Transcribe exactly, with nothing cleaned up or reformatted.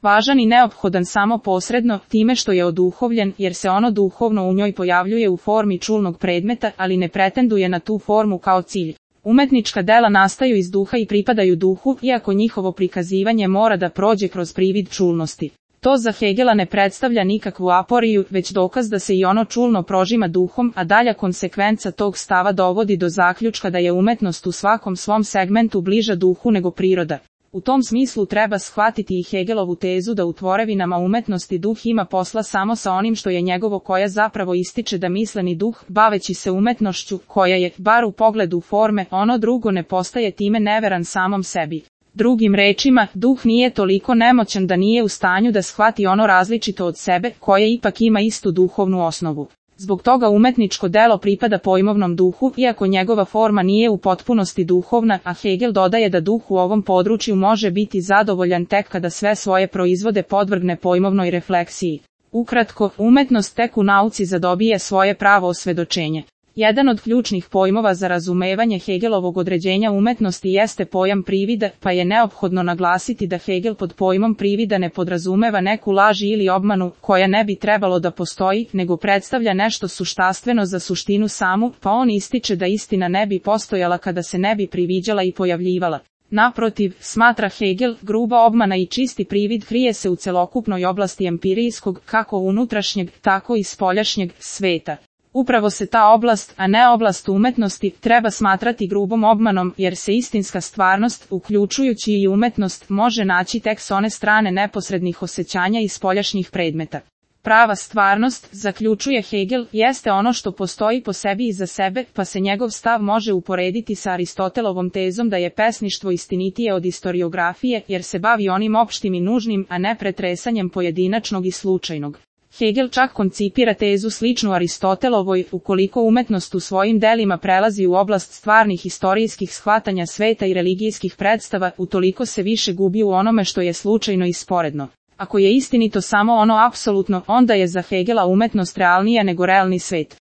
važan i neophodan samo posredno, time što je oduhovljen, jer se ono duhovno u njoj pojavljuje u formi čulnog predmeta, ali ne pretenduje na tu formu kao cilj. Umetnička dela nastaju iz duha i pripadaju duhu, iako njihovo prikazivanje mora da prođe kroz privid čulnosti. To za Hegela ne predstavlja nikakvu aporiju, već dokaz da se i ono čulno prožima duhom, a dalja konsekvenca tog stava dovodi do zaključka da je umetnost u svakom svom segmentu bliža duhu nego priroda. U tom smislu treba shvatiti i Hegelovu tezu da u tvorevinama umetnosti duh ima posla samo sa onim što je njegovo, koja zapravo ističe da misleni duh, baveći se umetnošću, koja je, bar u pogledu forme, ono drugo ne postaje time neveran samom sebi. Drugim rečima, duh nije toliko nemoćan da nije u stanju da shvati ono različito od sebe, koje ipak ima istu duhovnu osnovu. Zbog toga umetničko delo pripada pojmovnom duhu, iako njegova forma nije u potpunosti duhovna, a Hegel dodaje da duh u ovom području može biti zadovoljan tek kada sve svoje proizvode podvrgne pojmovnoj refleksiji. Ukratko, umetnost tek u nauci zadobije svoje pravo osvedočenje. Jedan od ključnih pojmova za razumevanje Hegelovog određenja umetnosti jeste pojam privida, pa je neophodno naglasiti da Hegel pod pojmom privida ne podrazumeva neku laž ili obmanu, koja ne bi trebalo da postoji, nego predstavlja nešto suštastveno za suštinu samu, pa on ističe da istina ne bi postojala kada se ne bi priviđala i pojavljivala. Naprotiv, smatra Hegel, gruba obmana i čisti privid krije se u celokupnoj oblasti empirijskog, kako unutrašnjeg, tako i spoljašnjeg, sveta. Upravo se ta oblast, a ne oblast umetnosti, treba smatrati grubom obmanom, jer se istinska stvarnost, uključujući i umetnost, može naći tek s one strane neposrednih osjećanja i spoljašnjih predmeta. Prava stvarnost, zaključuje Hegel, jeste ono što postoji po sebi i za sebe, pa se njegov stav može uporediti sa Aristotelovom tezom da je pesništvo istinitije od istoriografije, jer se bavi onim opštim i nužnim, a ne pretresanjem pojedinačnog i slučajnog. Hegel čak koncipira tezu sličnu Aristotelovoj, ukoliko umetnost u svojim delima prelazi u oblast stvarnih istorijskih shvatanja sveta i religijskih predstava, utoliko se više gubi u onome što je slučajno i sporedno. Ako je istinito samo ono apsolutno, onda je za Hegela umetnost realnija nego realni svet.